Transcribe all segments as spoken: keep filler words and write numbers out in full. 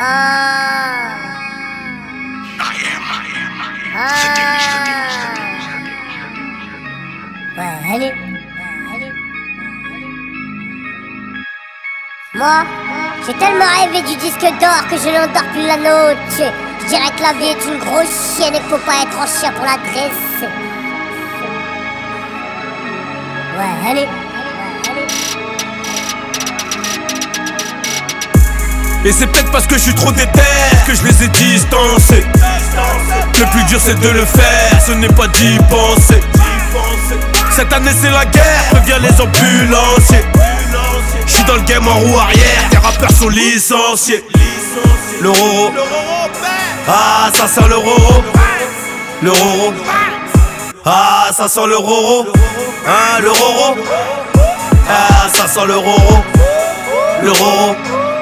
Ah. Ah. Ouais, allez. Allez. Moi, j'ai tellement rêvé du disque d'or que je n'endors plus la note. Je dirais que la vie est une grosse chienne et qu'il faut pas être en chien pour la dresser. Ouais, allez. Et c'est peut-être parce que je suis trop déter que je les ai distancés. Le plus dur c'est de le faire, ce n'est pas d'y penser. Cette année c'est la guerre, préviens les ambulanciers. Je suis dans le game en roue arrière, tes rappeurs sont licenciés. Le roro, ah ça sent le roro. Le roro, ah ça sent le roro. Hein, le roro, ah ça sent le roro. Le roro.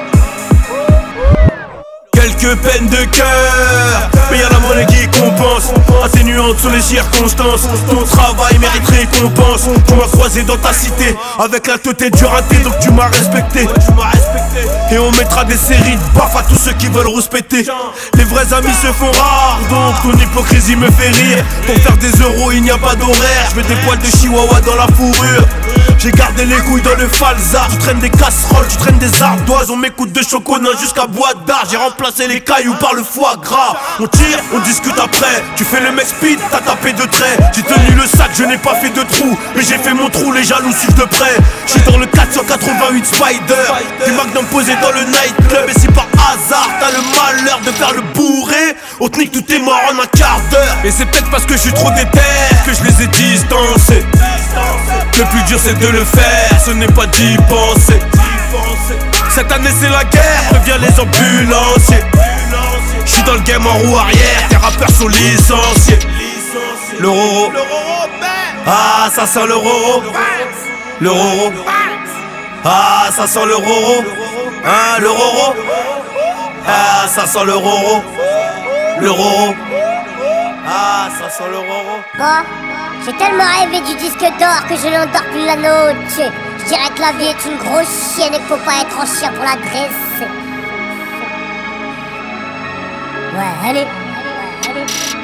Quelques peines de cœur, mais y'a la monnaie qui compense. Atténuante sur les circonstances. Ton travail mérite récompense. Tu m'as croisé dans ta cité avec la tête du raté, donc tu m'as respecté. Et on mettra des séries de baffes à tous ceux qui veulent rouspéter. Les vrais amis se font rares, donc ton hypocrisie me fait rire. Pour faire des euros il n'y a pas d'horaire. Je veux des poils de chihuahua dans la fourrure. J'ai gardé les couilles dans le falzar. Tu traînes des casseroles, tu traînes des ardoises. On m'écoute de chocolat jusqu'à bois d'art. J'ai remplacé les cailloux par le foie gras. On tire, on discute après. Tu fais le mec speed, t'as tapé de traits. J'ai tenu le sac, je n'ai pas fait de trou, mais j'ai fait mon trou, les jaloux suivent de près. J'suis dans le quatre cent quatre-vingt-huit Spider. Des magnums posés dans le nightclub. Et si par hasard t'as le malheur de faire le bourré, on te nique, tout est mort en un quart d'heure. Et c'est peut-être parce que je suis trop déter que je les ai distancés. Le plus dur c'est de le faire, ce n'est pas d'y penser. Cette année c'est la guerre, préviens les ambulanciers. J'suis dans le game en roue arrière, tes rappeurs sont licenciés. Le roro, ah ça sent le roro. Le roro, ah ça sent le roro. Hein, le roro, ah ça sent le roro. Le roro, ah ça sent le roro. Moi, j'ai tellement rêvé du disque d'or que je n'endors plus la note. Je dirais que la vie est une grosse chienne et qu'il faut pas être en chien pour la dresser. Ouais, allez. Ouais, allez.